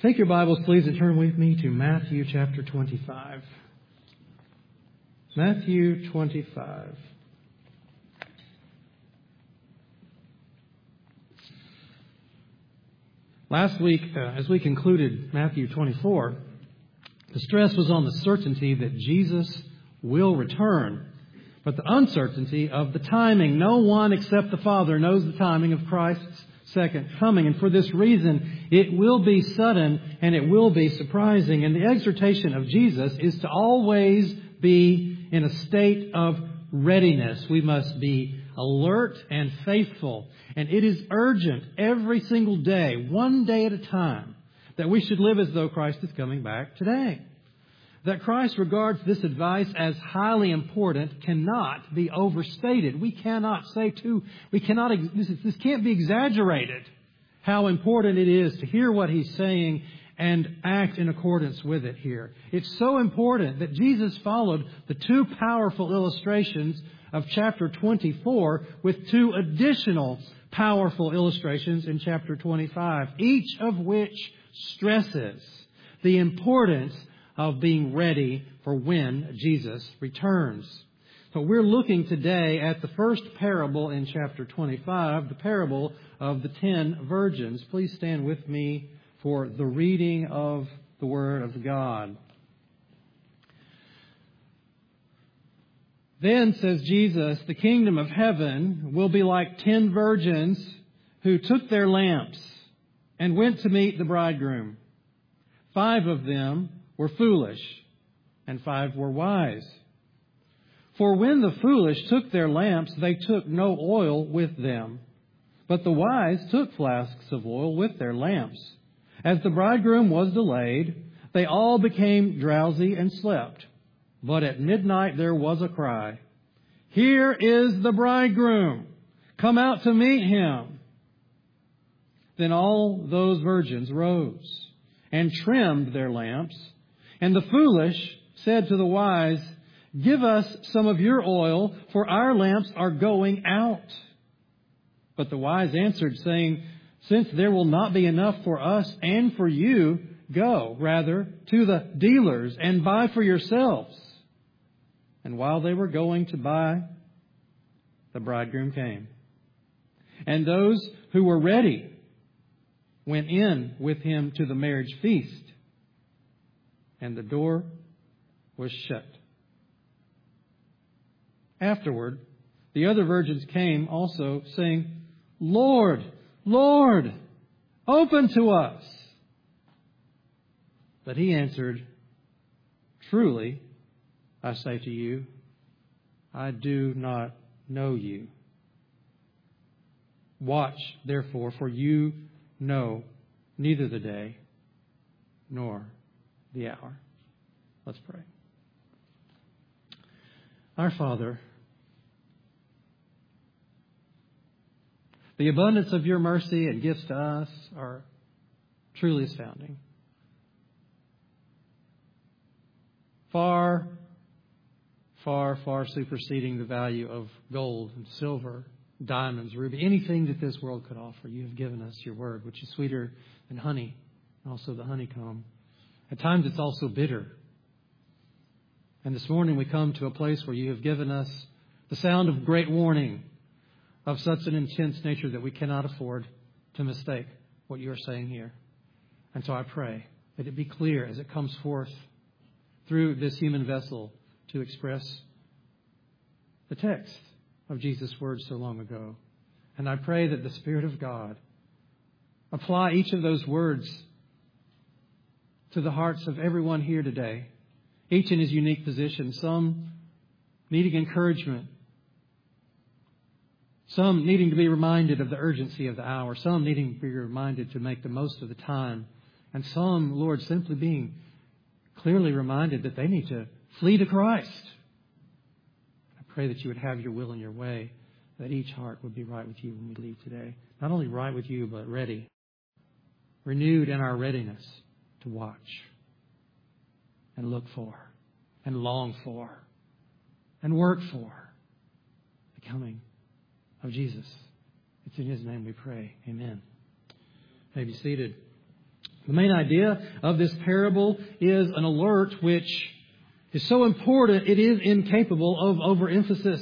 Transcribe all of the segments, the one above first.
Take your Bibles, please, and turn with me to Matthew chapter 25. Matthew 25. Last week, as we concluded Matthew 24, the stress was on the certainty that Jesus will return, but the uncertainty of the timing. No one except the Father knows the timing of Christ's second coming. And for this reason, it will be sudden and it will be surprising. And the exhortation of Jesus is to always be in a state of readiness. We must be alert and faithful. And it is urgent every single day, one day at a time, that we should live as though Christ is coming back today. That Christ regards this advice as highly important cannot be overstated. This can't be exaggerated, how important it is to hear what He's saying and act in accordance with it here. It's so important that Jesus followed the two powerful illustrations of chapter 24 with two additional powerful illustrations in chapter 25, each of which stresses the importance of being ready for when Jesus returns. So we're looking today at the first parable in chapter 25, the parable of the 10 virgins. Please stand with me for the reading of the Word of God. Then, says Jesus, the kingdom of heaven will be like 10 virgins who took their lamps and went to meet the bridegroom. 5 of them were foolish, and 5 were wise. For when the foolish took their lamps, they took no oil with them. But the wise took flasks of oil with their lamps. As the bridegroom was delayed, they all became drowsy and slept. But at midnight there was a cry, "Here is the bridegroom! Come out to meet him!" Then all those virgins rose and trimmed their lamps. And the foolish said to the wise, "Give us some of your oil, for our lamps are going out." But the wise answered, saying, "Since there will not be enough for us and for you, go rather to the dealers and buy for yourselves." And while they were going to buy, the bridegroom came. And those who were ready went in with him to the marriage feast, and the door was shut. Afterward, the other virgins came also, saying, "Lord, Lord, open to us." But he answered, "Truly, I say to you, I do not know you. Watch, therefore, for you know neither the day nor the hour." Let's pray. Our Father, the abundance of your mercy and gifts to us are truly astounding. Far, far, far superseding the value of gold and silver, diamonds, ruby, anything that this world could offer. You have given us your word, which is sweeter than honey, and also the honeycomb. At times it's also bitter. And this morning we come to a place where you have given us the sound of great warning of such an intense nature that we cannot afford to mistake what you are saying here. And so I pray that it be clear as it comes forth through this human vessel to express the text of Jesus' words so long ago. And I pray that the Spirit of God apply each of those words to the hearts of everyone here today, each in his unique position, some needing encouragement, some needing to be reminded of the urgency of the hour, some needing to be reminded to make the most of the time, and some, Lord, simply being clearly reminded that they need to flee to Christ. I pray that you would have your will and your way, that each heart would be right with you when we leave today. Not only right with you, but ready, renewed in our readiness to watch and look for and long for and work for the coming of Jesus. It's in His name we pray. Amen. You may be seated. The main idea of this parable is an alert which is so important it is incapable of overemphasis.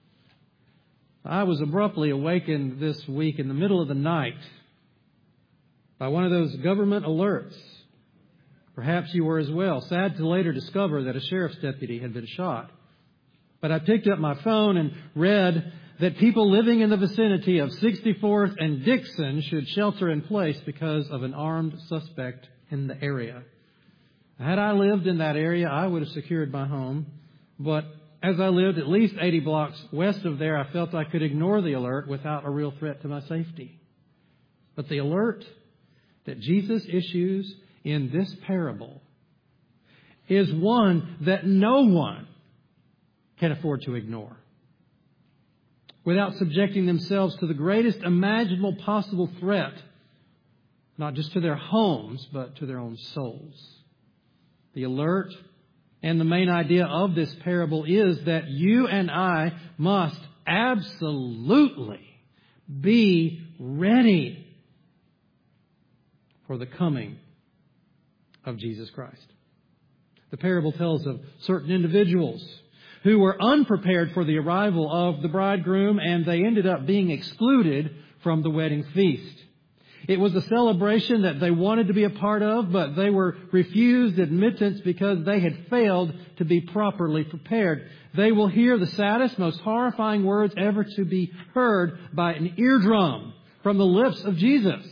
I was abruptly awakened this week in the middle of the night by one of those government alerts. Perhaps you were as well. Sad to later discover that a sheriff's deputy had been shot. But I picked up my phone and read that people living in the vicinity of 64th and Dixon should shelter in place because of an armed suspect in the area. Had I lived in that area, I would have secured my home. But as I lived at least 80 blocks west of there, I felt I could ignore the alert without a real threat to my safety. But the alert that Jesus issues in this parable is one that no one can afford to ignore without subjecting themselves to the greatest imaginable possible threat, not just to their homes, but to their own souls. The alert and the main idea of this parable is that you and I must absolutely be ready for the coming of Jesus Christ. The parable tells of certain individuals who were unprepared for the arrival of the bridegroom, and they ended up being excluded from the wedding feast. It was a celebration that they wanted to be a part of, but they were refused admittance because they had failed to be properly prepared. They will hear the saddest, most horrifying words ever to be heard by an eardrum from the lips of Jesus.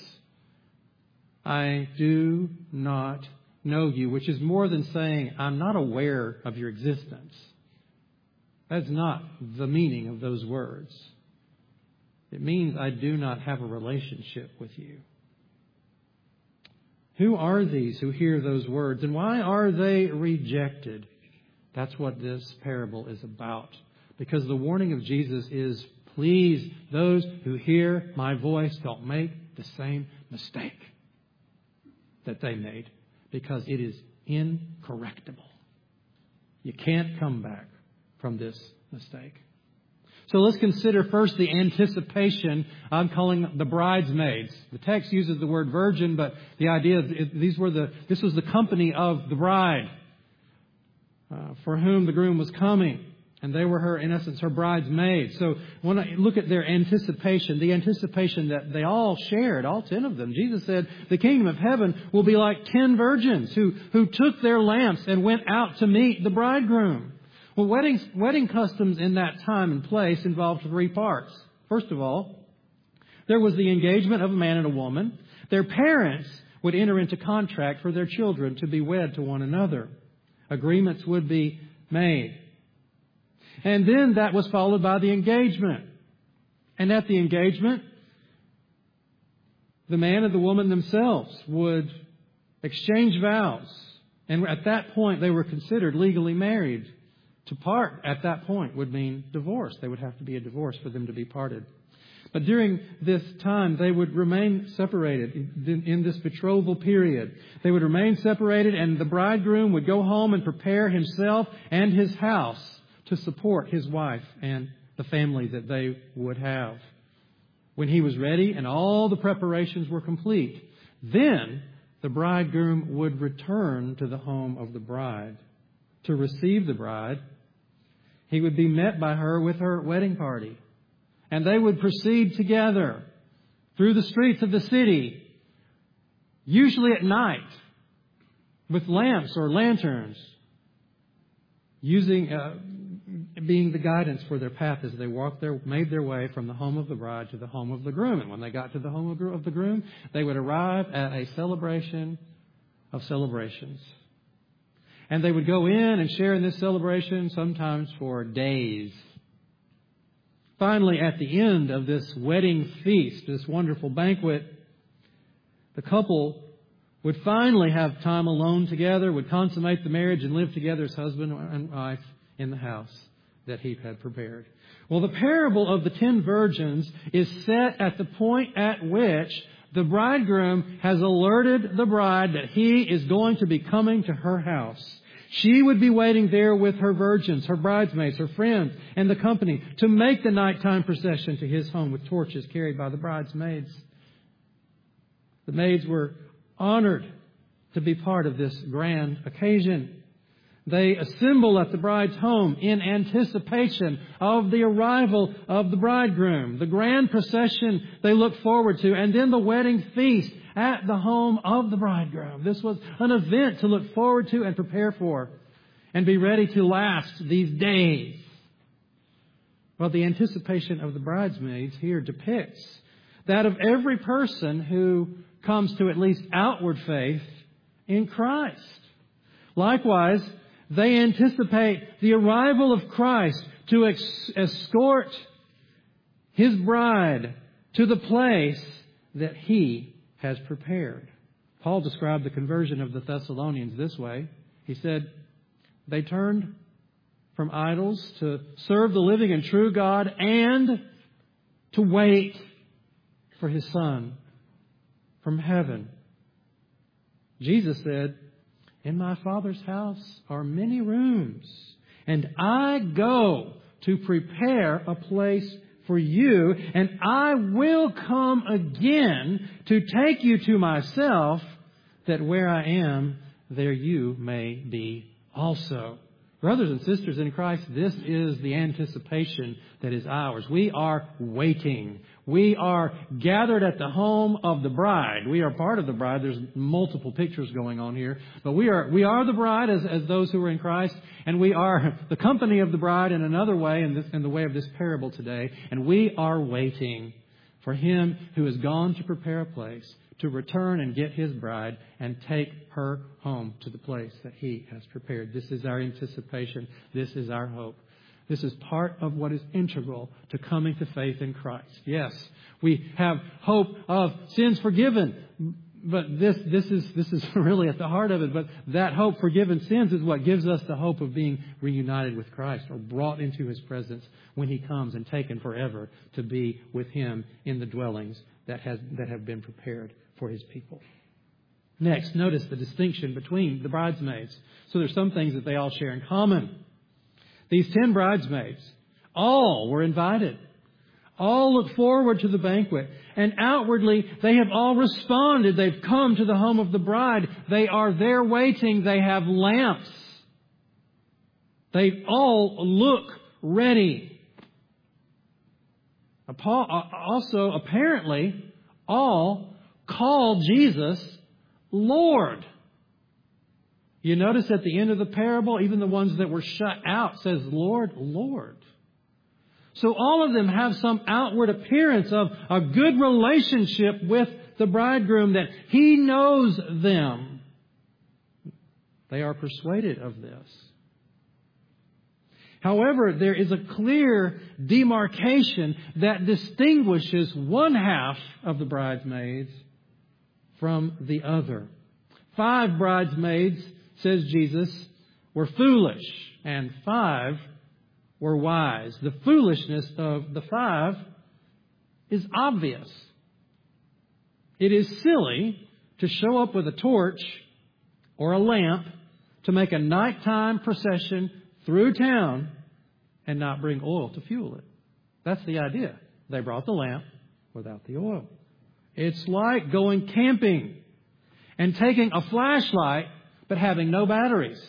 I do not know you, which is more than saying, I'm not aware of your existence. That's not the meaning of those words. It means I do not have a relationship with you. Who are these who hear those words, and why are they rejected? That's what this parable is about. Because the warning of Jesus is, please, those who hear my voice, don't make the same mistake that they made, because it is incorrectable. You can't come back from this mistake. So let's consider first the anticipation. I'm calling the bridesmaids. The text uses the word virgin, but the idea is this was the company of the bride for whom the groom was coming. And they were in essence, her bridesmaids. So when I look at their anticipation, the anticipation that they all shared, all 10 of them, Jesus said, the kingdom of heaven will be like 10 virgins who took their lamps and went out to meet the bridegroom. Well, wedding customs in that time and place involved 3 parts. First of all, there was the engagement of a man and a woman. Their parents would enter into contract for their children to be wed to one another. Agreements would be made. And then that was followed by the engagement. And at the engagement, the man and the woman themselves would exchange vows. And at that point, they were considered legally married. To part at that point would mean divorce. They would have to be a divorce for them to be parted. But during this time, they would remain separated in this betrothal period. They would remain separated, and the bridegroom would go home and prepare himself and his house to support his wife and the family that they would have. When he was ready and all the preparations were complete, then the bridegroom would return to the home of the bride to receive the bride. He would be met by her with her wedding party. And they would proceed together through the streets of the city, usually at night, with lamps or lanterns, being the guidance for their path as they made their way from the home of the bride to the home of the groom. And when they got to the home of the groom, they would arrive at a celebration of celebrations. And they would go in and share in this celebration, sometimes for days. Finally, at the end of this wedding feast, this wonderful banquet, the couple would finally have time alone together, would consummate the marriage and live together as husband and wife in the house that he had prepared. Well, the parable of the 10 virgins is set at the point at which the bridegroom has alerted the bride that he is going to be coming to her house. She would be waiting there with her virgins, her bridesmaids, her friends, and the company to make the nighttime procession to his home with torches carried by the bridesmaids. The maids were honored to be part of this grand occasion. They assemble at the bride's home in anticipation of the arrival of the bridegroom, the grand procession they look forward to, and then the wedding feast at the home of the bridegroom. This was an event to look forward to and prepare for and be ready to last these days. Well, the anticipation of the bridesmaids here depicts that of every person who comes to at least outward faith in Christ. Likewise, they anticipate the arrival of Christ to escort His bride to the place that He has prepared. Paul described the conversion of the Thessalonians this way. He said, they turned from idols to serve the living and true God and to wait for His Son from heaven. Jesus said, in my Father's house are many rooms, and I go to prepare a place for you, and I will come again to take you to myself, that where I am, there you may be also. Brothers and sisters in Christ, this is the anticipation that is ours. We are waiting. We are gathered at the home of the bride. We are part of the bride. There's multiple pictures going on here. But we are the bride as those who are in Christ. And we are the company of the bride in another way, in the way of this parable today. And we are waiting for Him who has gone to prepare a place to return and get His bride and take her home to the place that He has prepared. This is our anticipation. This is our hope. This is part of what is integral to coming to faith in Christ. Yes, we have hope of sins forgiven, but this is really at the heart of it. But that hope forgiven sins is what gives us the hope of being reunited with Christ or brought into His presence when He comes and taken forever to be with Him in the dwellings that have been prepared for His people. Next, notice the distinction between the bridesmaids. So there's some things that they all share in common. These 10 bridesmaids, all were invited. All look forward to the banquet. And outwardly, they have all responded. They've come to the home of the bride. They are there waiting. They have lamps. They all look ready. Also, apparently, all call Jesus Lord. You notice at the end of the parable, even the ones that were shut out says, Lord, Lord. So all of them have some outward appearance of a good relationship with the bridegroom, that He knows them. They are persuaded of this. However, there is a clear demarcation that distinguishes one half of the bridesmaids from the other. 5 bridesmaids, says Jesus, were foolish, and 5 were wise. The foolishness of the 5 is obvious. It is silly to show up with a torch or a lamp to make a nighttime procession through town and not bring oil to fuel it. That's the idea. They brought the lamp without the oil. It's like going camping and taking a flashlight but having no batteries.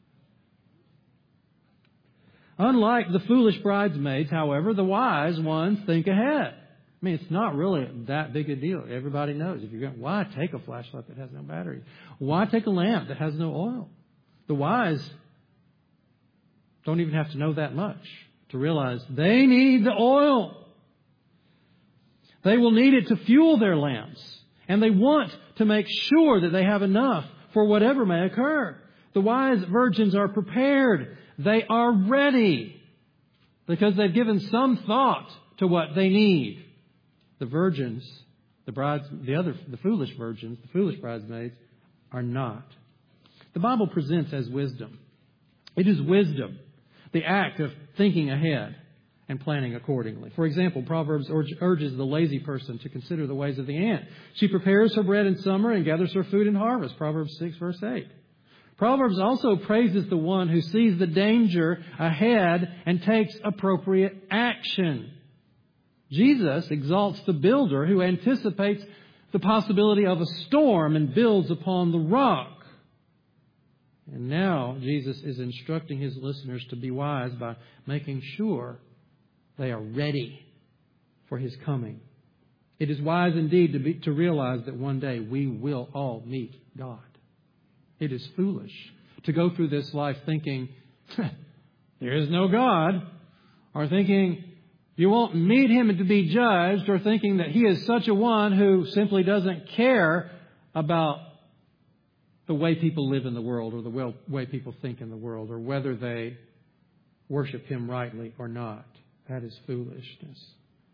Unlike the foolish bridesmaids, however, the wise ones think ahead. I mean, it's not really that big a deal. Everybody knows. If you're going, why take a flashlight that has no battery? Why take a lamp that has no oil? The wise don't even have to know that much to realize they need the oil. They will need it to fuel their lamps. And they want to make sure that they have enough for whatever may occur. The wise virgins are prepared. They are ready because they've given some thought to what they need. The virgins, the foolish virgins, the foolish bridesmaids are not. The Bible presents as wisdom. It is wisdom, the act of thinking ahead and planning accordingly. For example, Proverbs urges the lazy person to consider the ways of the ant. She prepares her bread in summer and gathers her food in harvest. Proverbs 6, verse 8. Proverbs also praises the one who sees the danger ahead and takes appropriate action. Jesus exalts the builder who anticipates the possibility of a storm and builds upon the rock. And now Jesus is instructing His listeners to be wise by making sure they are ready for His coming. It is wise indeed to realize that one day we will all meet God. It is foolish to go through this life thinking, there is no God, or thinking you won't meet Him and to be judged, or thinking that He is such a one who simply doesn't care about the way people live in the world, or the way people think in the world, or whether they worship Him rightly or not. That is foolishness.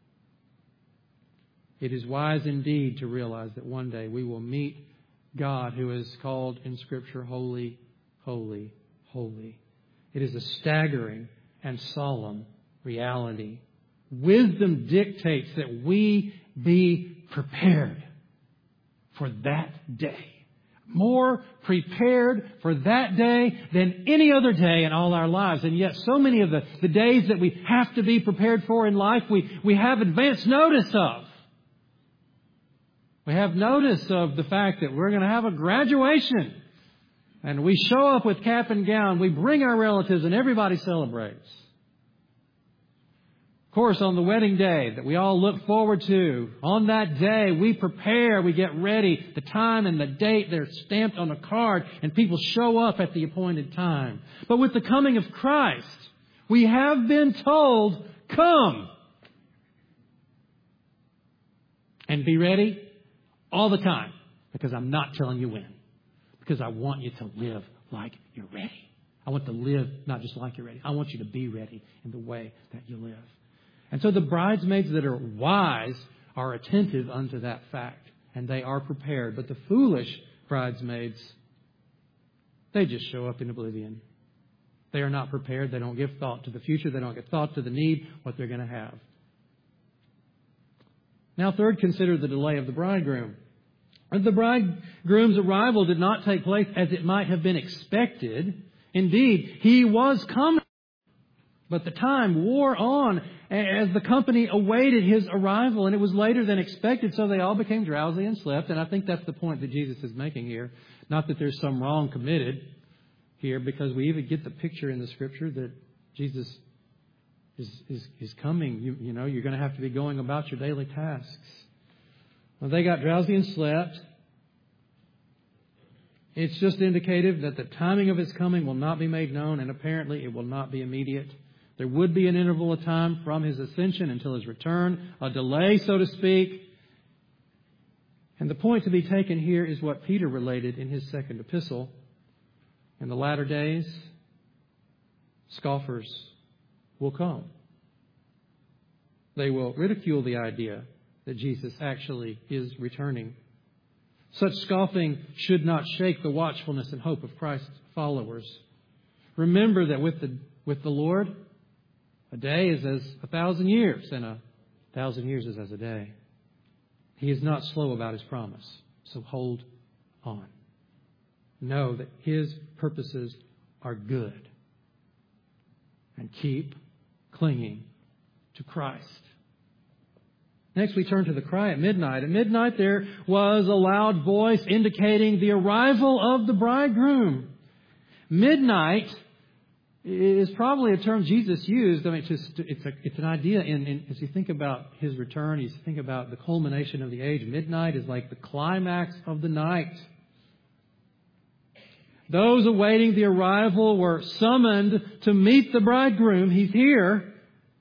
It is wise indeed to realize that one day we will meet God, who is called in Scripture holy, holy, holy. It is a staggering and solemn reality. Wisdom dictates that we be prepared for that day. More prepared for that day than any other day in all our lives. And yet so many of the days that we have to be prepared for in life, we have advance notice of. We have notice of the fact that we're going to have a graduation. And we show up with cap and gown. We bring our relatives and everybody celebrates. Of course, on the wedding day that we all look forward to, on that day we prepare, we get ready. The time and the date, they're stamped on a card and people show up at the appointed time. But with the coming of Christ, we have been told, come and be ready all the time, because I'm not telling you when. Because I want you to live like you're ready. I want to live not just like you're ready. I want you to be ready in the way that you live. And so the bridesmaids that are wise are attentive unto that fact, and they are prepared. But the foolish bridesmaids, they just show up in oblivion. They are not prepared. They don't give thought to the future. They don't give thought to the need, what they're going to have. Now, third, consider the delay of the bridegroom. The bridegroom's arrival did not take place as it might have been expected. Indeed, he was coming. But the time wore on as the company awaited His arrival, and it was later than expected, so they all became drowsy and slept. And I think that's the point that Jesus is making here. Not that there's some wrong committed here, because we even get the picture in the Scripture that Jesus is coming. You know, you're going to have to be going about your daily tasks. Well, they got drowsy and slept. It's just indicative that the timing of His coming will not be made known, and apparently it will not be immediate. There would be an interval of time from His ascension until His return, a delay, so to speak. And the point to be taken here is what Peter related in his second epistle. In the latter days, scoffers will come. They will ridicule the idea that Jesus actually is returning. Such scoffing should not shake the watchfulness and hope of Christ's followers. Remember that with the Lord, a day is as 1,000 years, and 1,000 years is as a day. He is not slow about His promise, so hold on. Know that His purposes are good, and keep clinging to Christ. Next, we turn to the cry at midnight. At midnight, there was a loud voice indicating the arrival of the bridegroom. Midnight is probably a term Jesus used. I mean, it's an idea as you think about His return, you think about the culmination of the age. Midnight is like the climax of the night. Those awaiting the arrival were summoned to meet the bridegroom. He's here.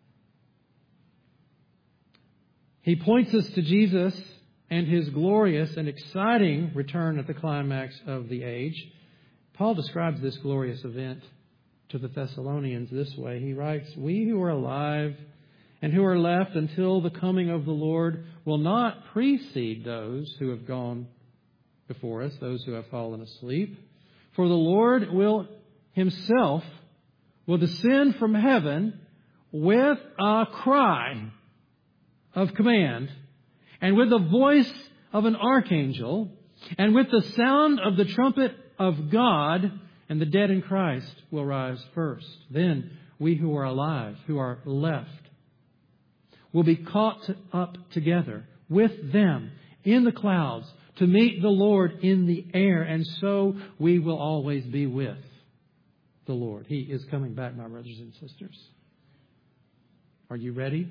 He points us to Jesus and His glorious and exciting return at the climax of the age. Paul describes this glorious event to the Thessalonians this way. He writes, "We who are alive and who are left until the coming of the Lord will not precede those who have gone before us, those who have fallen asleep. For the Lord Himself will descend from heaven with a cry of command, and with the voice of an archangel, and with the sound of the trumpet of God, and the dead in Christ will rise first. Then we who are alive, who are left, will be caught up together with them in the clouds to meet the Lord in the air. And so we will always be with the Lord. He is coming back, my brothers and sisters. Are you ready?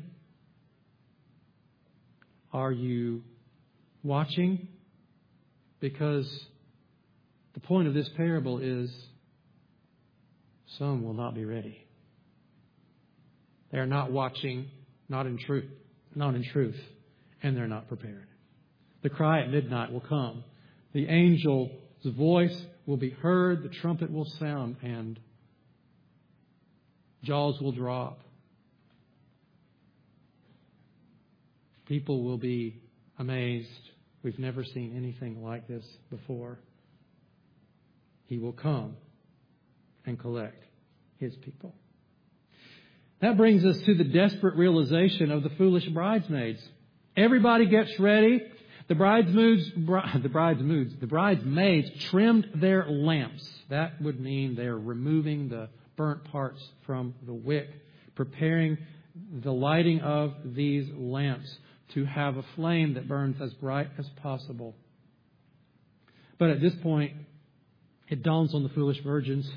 Are you watching? Because the point of this parable is some will not be ready. They are not watching, not in truth, and they're not prepared. The cry at midnight will come. The angel's voice will be heard, the trumpet will sound, and jaws will drop. People will be amazed. We've never seen anything like this before. He will come and collect His people. That brings us to the desperate realization of the foolish bridesmaids. Everybody gets ready. The bridesmaids trimmed their lamps. That would mean they're removing the burnt parts from the wick, preparing the lighting of these lamps to have a flame that burns as bright as possible. But at this point, it dawns on the foolish virgins,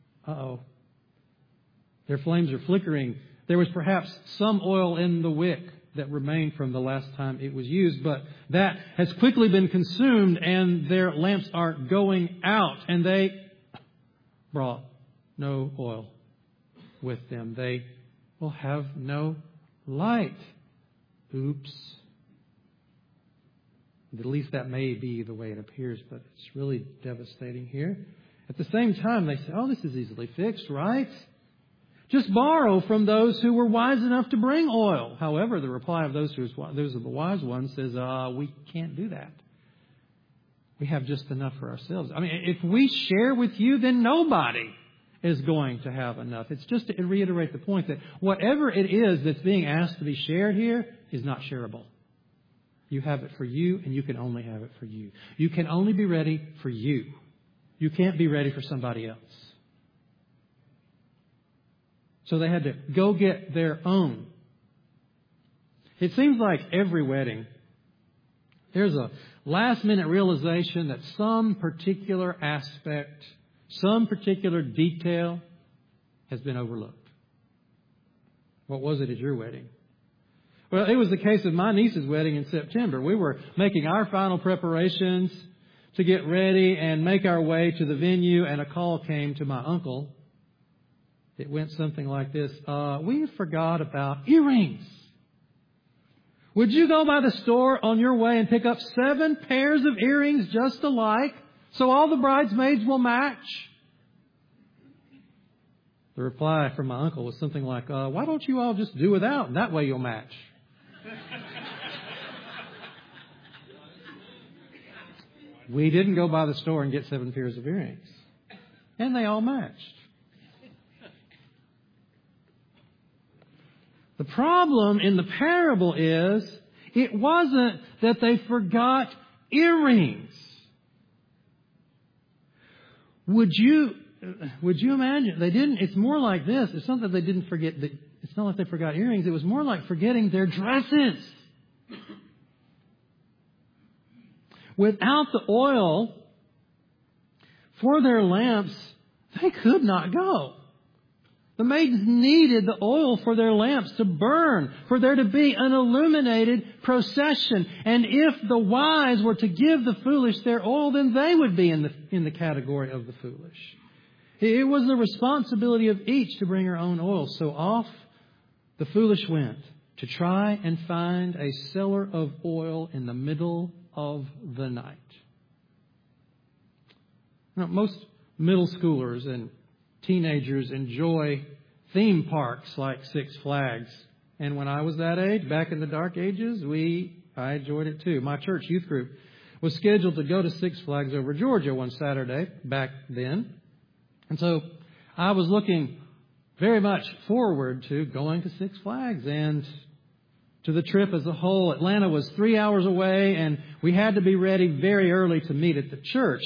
their flames are flickering. There was perhaps some oil in the wick that remained from the last time it was used, but that has quickly been consumed and their lamps are going out, and they brought no oil with them. They will have no light. Oops. At least that may be the way it appears, but it's really devastating here. At the same time, they say, this is easily fixed, right? Just borrow from those who were wise enough to bring oil. However, the reply of those are the wise ones says, we can't do that. We have just enough for ourselves. I mean, if we share with you, then nobody is going to have enough. It's just to reiterate the point that whatever it is that's being asked to be shared here is not shareable. You have it for you, and you can only have it for you. You can only be ready for you. You can't be ready for somebody else. So they had to go get their own. It seems like every wedding, there's a last-minute realization that some particular aspect, some particular detail has been overlooked. What was it at your wedding? Well, it was the case of my niece's wedding in September. We were making our final preparations to get ready and make our way to the venue, and a call came to my uncle. It went something like this. We forgot about earrings. Would you go by the store on your way and pick up 7 pairs of earrings just alike so all the bridesmaids will match? The reply from my uncle was something like, why don't you all just do without? And that way you'll match. We didn't go by the store and get 7 pairs of earrings. And they all matched. The problem in the parable is it wasn't that they forgot earrings. Would you imagine? They didn't. It's more like this. It's not that they didn't forget. It's not like they forgot earrings. It was more like forgetting their dresses. Without the oil for their lamps, they could not go. The maids needed the oil for their lamps to burn, for there to be an illuminated procession. And if the wise were to give the foolish their oil, then they would be in the category of the foolish. It was the responsibility of each to bring her own oil. So off the foolish went to try and find a cellar of oil in the middle of the night. Now, most middle schoolers and teenagers enjoy theme parks like Six Flags. And when I was that age, back in the dark ages, I enjoyed it too. My church youth group was scheduled to go to Six Flags over Georgia one Saturday back then. And so I was looking very much forward to going to Six Flags and to the trip as a whole. Atlanta was 3 hours away, and we had to be ready very early to meet at the church.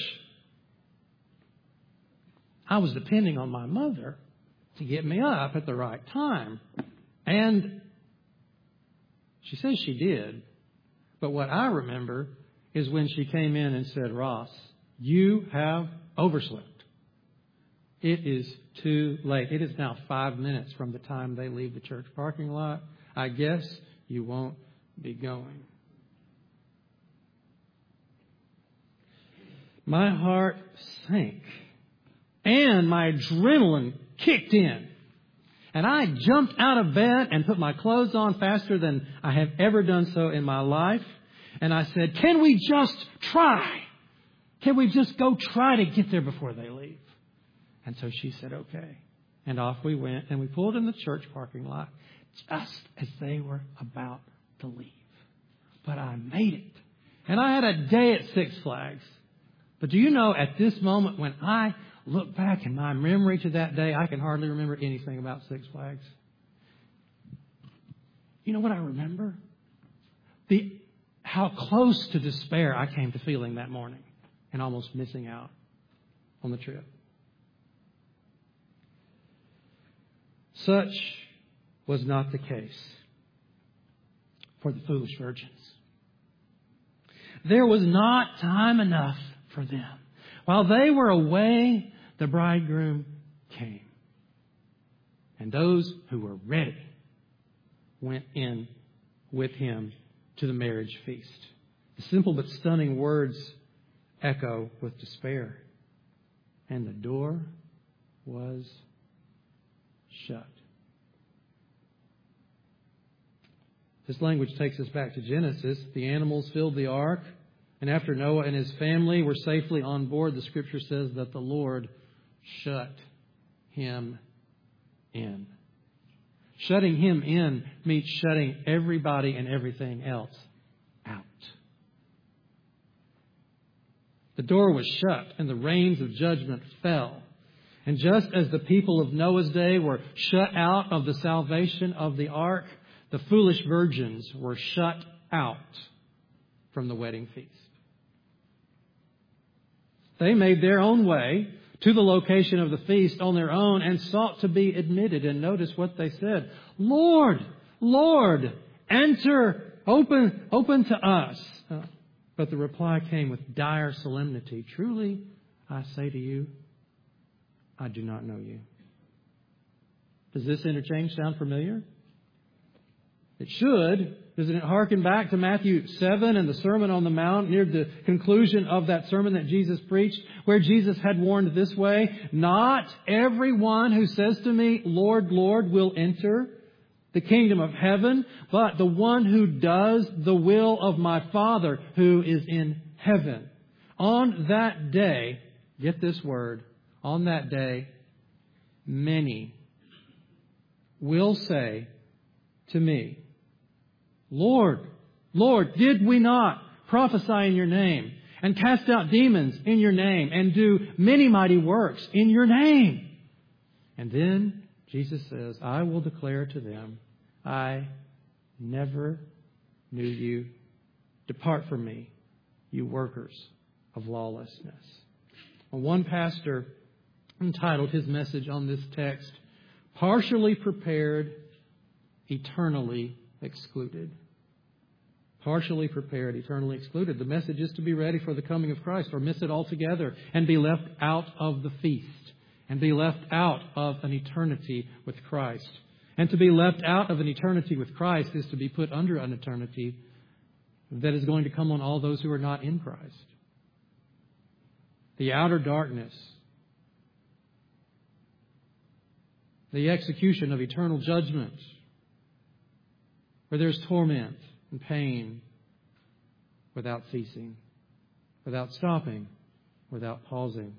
I was depending on my mother to get me up at the right time. And she says she did. But what I remember is when she came in and said, Ross, you have overslept. It is too late. It is now 5 minutes from the time they leave the church parking lot. I guess you won't be going. My heart sank and my adrenaline kicked in. And I jumped out of bed and put my clothes on faster than I have ever done so in my life. And I said, can we just try? Can we just go try to get there before they leave? And so she said, okay. And off we went, and we pulled in the church parking lot just as they were about to leave. But I made it. And I had a day at Six Flags. But do you know, at this moment, when I look back in my memory to that day, I can hardly remember anything about Six Flags. You know what I remember? How close to despair I came to feeling that morning and almost missing out on the trip. Such was not the case for the foolish virgins. There was not time enough for them. While they were away, the bridegroom came. And those who were ready went in with him to the marriage feast. The simple but stunning words echo with despair. And the door was shut. This language takes us back to Genesis. The animals filled the ark, and after Noah and his family were safely on board, the Scripture says that the Lord shut him in. Shutting him in means shutting everybody and everything else out. The door was shut, and the rains of judgment fell. And just as the people of Noah's day were shut out of the salvation of the ark, the foolish virgins were shut out from the wedding feast. They made their own way to the location of the feast on their own and sought to be admitted. And notice what they said. Lord, Lord, enter, open to us. But the reply came with dire solemnity. Truly, I say to you, I do not know you. Does this interchange sound familiar? It should. Doesn't it harken back to Matthew 7 and the Sermon on the Mount near the conclusion of that sermon that Jesus preached, where Jesus had warned this way, not everyone who says to me, Lord, Lord, will enter the kingdom of heaven, but the one who does the will of my Father who is in heaven. On that day, get this word, on that day, many will say to me, Lord, Lord, did we not prophesy in your name and cast out demons in your name and do many mighty works in your name? And then Jesus says, I will declare to them, I never knew you. Depart from me, you workers of lawlessness. Well, one pastor entitled his message on this text, Partially Prepared, Eternally Excluded. Partially prepared, eternally excluded. The message is to be ready for the coming of Christ or miss it altogether and be left out of the feast and be left out of an eternity with Christ. And to be left out of an eternity with Christ is to be put under an eternity that is going to come on all those who are not in Christ. The outer darkness, the execution of eternal judgment, where there's torment and pain without ceasing, without stopping, without pausing.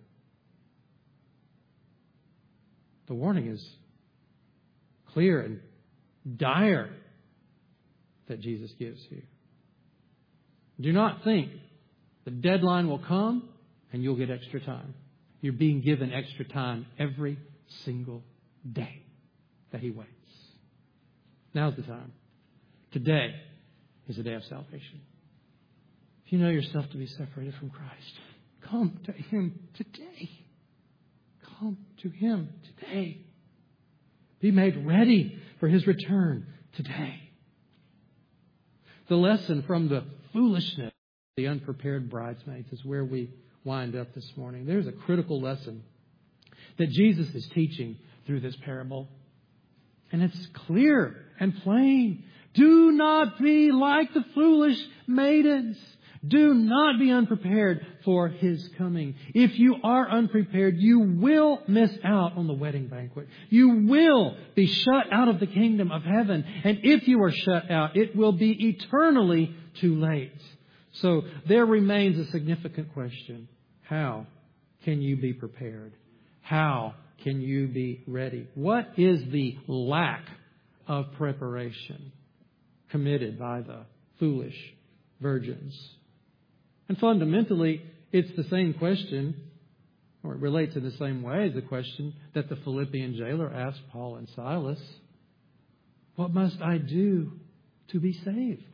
The warning is clear and dire that Jesus gives here. Do not think the deadline will come and you'll get extra time. You're being given extra time every single day that He waits. Now's the time. Today is the day of salvation. If you know yourself to be separated from Christ, come to Him today. Come to Him today. Be made ready for His return today. The lesson from the foolishness The unprepared bridesmaids is where we wind up this morning. There's a critical lesson that Jesus is teaching through this parable. And it's clear and plain. Do not be like the foolish maidens. Do not be unprepared for His coming. If you are unprepared, you will miss out on the wedding banquet. You will be shut out of the kingdom of heaven. And if you are shut out, it will be eternally too late. So there remains a significant question. How can you be prepared? How can you be ready? What is the lack of preparation committed by the foolish virgins? And fundamentally, it's the same question, or it relates in the same way as the question that the Philippian jailer asked Paul and Silas. What must I do to be saved?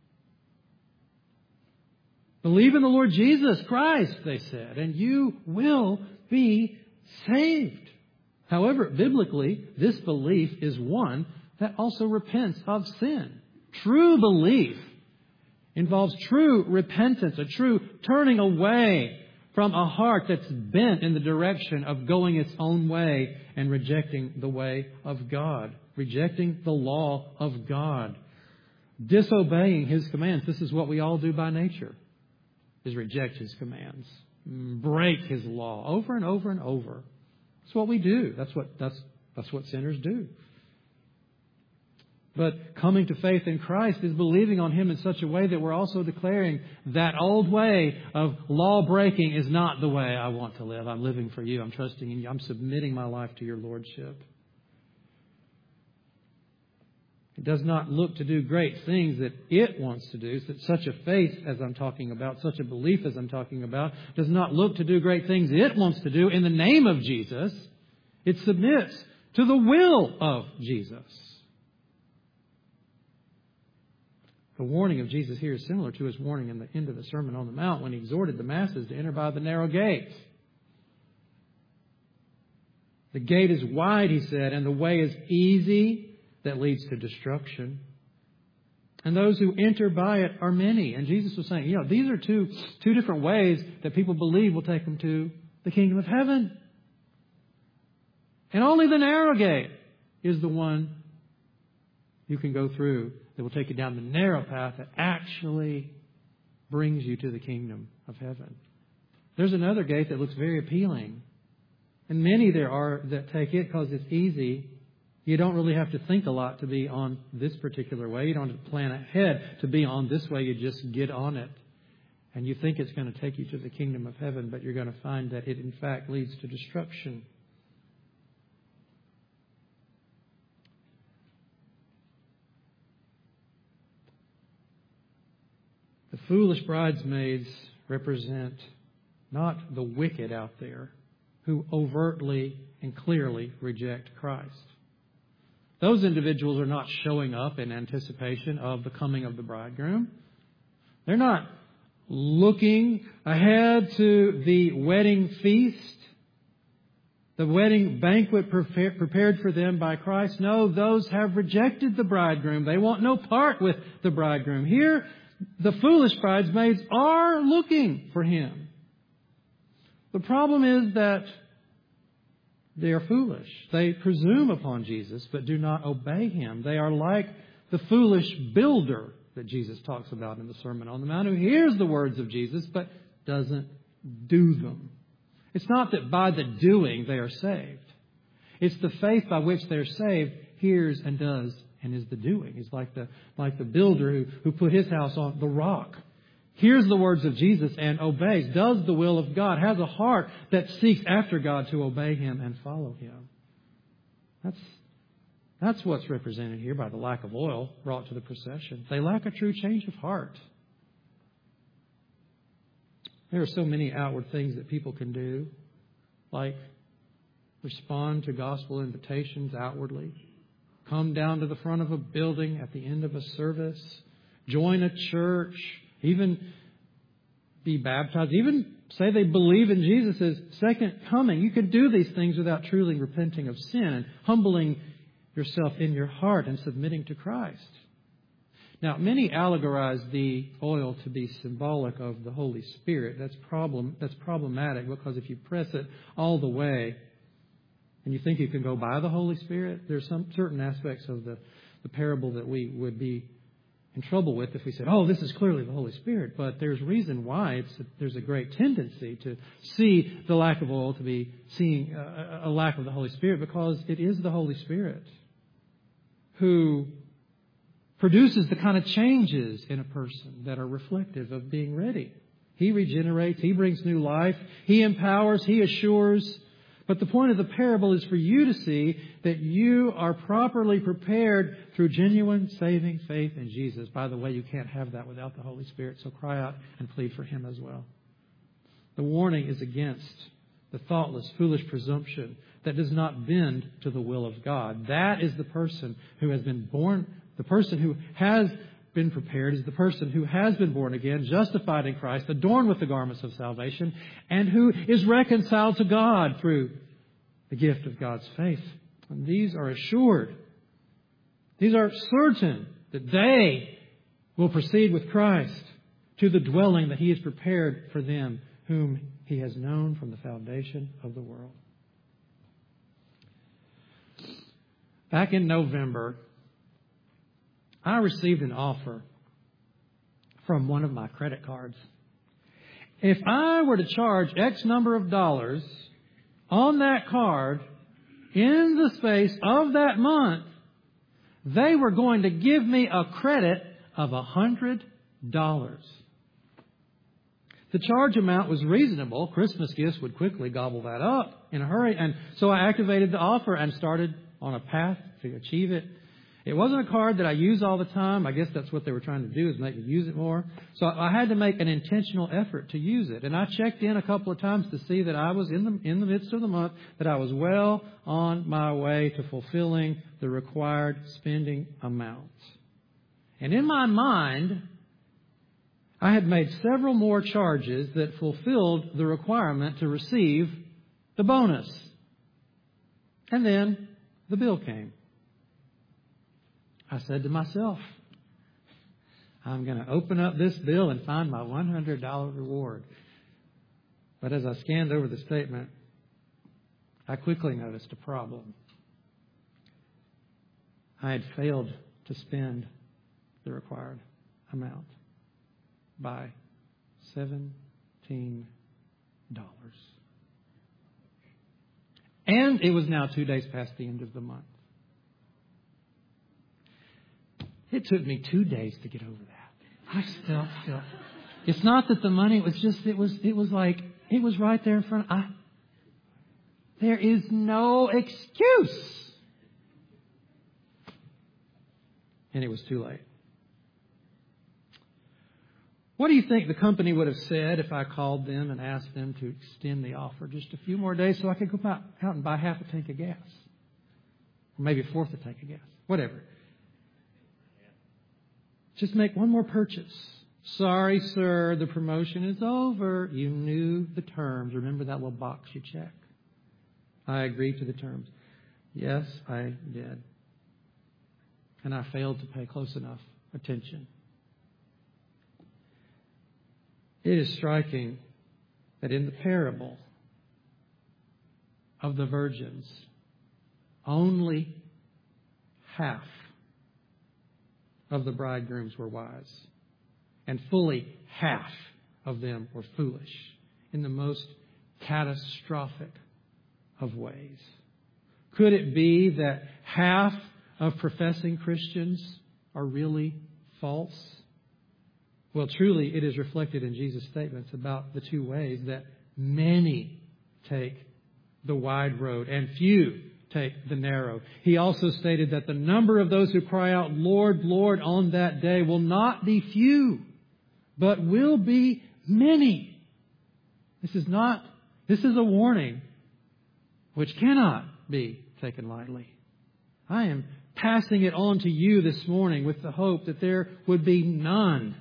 Believe in the Lord Jesus Christ, they said, and you will be saved. However, biblically, this belief is one that also repents of sin. True belief involves true repentance, a true turning away from a heart that's bent in the direction of going its own way and rejecting the way of God, rejecting the law of God, disobeying His commands. This is what we all do by nature, is reject His commands, break His law over and over and over. That's what we do. That's what sinners do. But coming to faith in Christ is believing on Him in such a way that we're also declaring that old way of law breaking is not the way I want to live. I'm living for You. I'm trusting in You. I'm submitting my life to Your Lordship. It does not look to do great things that it wants to do. Such a faith as I'm talking about, such a belief as I'm talking about, does not look to do great things it wants to do in the name of Jesus. It submits to the will of Jesus. The warning of Jesus here is similar to His warning in the end of the Sermon on the Mount when He exhorted the masses to enter by the narrow gate. The gate is wide, He said, and the way is easy that leads to destruction. And those who enter by it are many. And Jesus was saying, these are two different ways that people believe will take them to the kingdom of heaven. And only the narrow gate is the one you can go through that will take you down the narrow path that actually brings you to the kingdom of heaven. There's another gate that looks very appealing. And many there are that take it because it's easy. You don't really have to think a lot to be on this particular way. You don't have to plan ahead to be on this way. You just get on it. And you think it's going to take you to the kingdom of heaven, but you're going to find that it in fact leads to destruction. The foolish bridesmaids represent not the wicked out there who overtly and clearly reject Christ. Those individuals are not showing up in anticipation of the coming of the bridegroom. They're not looking ahead to the wedding feast, the wedding banquet prepared for them by Christ. No, those have rejected the bridegroom. They want no part with the bridegroom. Here, the foolish bridesmaids are looking for Him. The problem is that they are foolish. They presume upon Jesus, but do not obey Him. They are like the foolish builder that Jesus talks about in the Sermon on the Mount, who hears the words of Jesus, but doesn't do them. It's not that by the doing they are saved. It's the faith by which they're saved, hears and does, and is the doing. He's like the builder who put his house on the rock. Hears the words of Jesus and obeys, does the will of God, has a heart that seeks after God to obey Him and follow Him. That's what's represented here by the lack of oil brought to the procession. They lack a true change of heart. There are so many outward things that people can do, like respond to gospel invitations outwardly, come down to the front of a building at the end of a service, join a church, even be baptized, even say they believe in Jesus' second coming. You could do these things without truly repenting of sin and humbling yourself in your heart and submitting to Christ. Now, many allegorize the oil to be symbolic of the Holy Spirit. That's problematic, because if you press it all the way and you think you can go by the Holy Spirit, there's some certain aspects of the parable that we would be in trouble with if we said, oh, this is clearly the Holy Spirit. But there's reason why there's a great tendency to see the lack of oil to be seeing a lack of the Holy Spirit, because it is the Holy Spirit who produces the kind of changes in a person that are reflective of being ready. He regenerates. He brings new life. He empowers. He assures. But the point of the parable is for you to see that you are properly prepared through genuine saving faith in Jesus. By the way, you can't have that without the Holy Spirit, so cry out and plead for Him as well. The warning is against the thoughtless, foolish presumption that does not bend to the will of God. That is the person who has been born. The person who has been prepared is the person who has been born again, justified in Christ, adorned with the garments of salvation, and who is reconciled to God through the gift of God's faith. And these are assured. These are certain that they will proceed with Christ to the dwelling that He has prepared for them, whom He has known from the foundation of the world. Back in November, I received an offer from one of my credit cards. If I were to charge X number of dollars on that card in the space of that month, they were going to give me a credit of $100. The charge amount was reasonable. Christmas gifts would quickly gobble that up in a hurry. And so I activated the offer and started on a path to achieve it. It wasn't a card that I use all the time. I guess that's what they were trying to do, is make me use it more. So I had to make an intentional effort to use it. And I checked in a couple of times to see that I was in the midst of the month, that I was well on my way to fulfilling the required spending amount. And in my mind, I had made several more charges that fulfilled the requirement to receive the bonus. And then the bill came. I said to myself, I'm going to open up this bill and find my $100 reward. But as I scanned over the statement, I quickly noticed a problem. I had failed to spend the required amount by $17. And it was now 2 days past the end of the month. It took me 2 days to get over that. I still. It's not that the money was just, it was like, it was right there in front. There is no excuse. And it was too late. What do you think the company would have said if I called them and asked them to extend the offer just a few more days so I could go out and buy half a tank of gas? Or maybe a fourth a tank of gas. Whatever. Just make one more purchase. Sorry, sir, the promotion is over. You knew the terms. Remember that little box you check? I agreed to the terms. Yes, I did. And I failed to pay close enough attention. It is striking that in the parable of the virgins, only half of the bridegrooms were wise, and fully half of them were foolish in the most catastrophic of ways. Could it be that half of professing Christians are really false? Well, truly, it is reflected in Jesus' statements about the two ways that many take the wide road and few take the narrow. He also stated that the number of those who cry out, Lord, Lord, on that day will not be few, but will be many. This is a warning which cannot be taken lightly. I am passing it on to you this morning with the hope that there would be none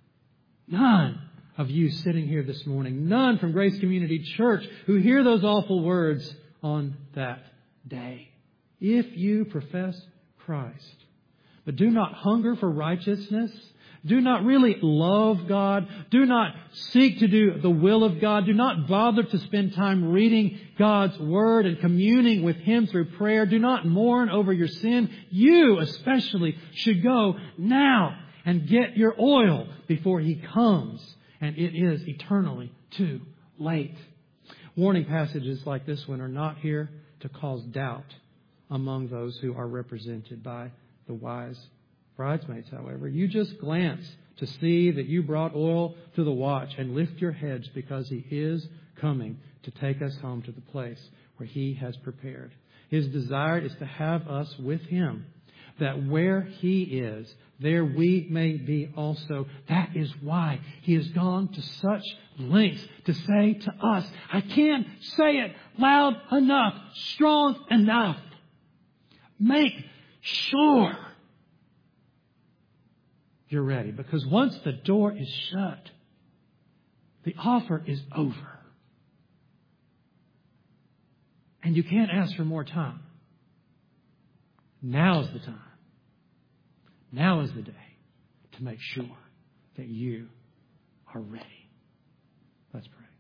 of you sitting here this morning, none from Grace Community Church who hear those awful words on that day. If you profess Christ, but do not hunger for righteousness. Do not really love God. Do not seek to do the will of God. Do not bother to spend time reading God's Word and communing with Him through prayer. Do not mourn over your sin. You especially should go now and get your oil before He comes, and it is eternally too late. Warning passages like this one are not here to cause doubt among those who are represented by the wise bridesmaids, however. You just glance to see that you brought oil to the watch and lift your heads, because He is coming to take us home to the place where He has prepared. His desire is to have us with Him, that where He is, there we may be also. That is why He has gone to such lengths to say to us, I can't say it loud enough, strong enough. Make sure you're ready, because once the door is shut, the offer is over. And you can't ask for more time. Now's the time. Now is the day to make sure that you are ready. Let's pray.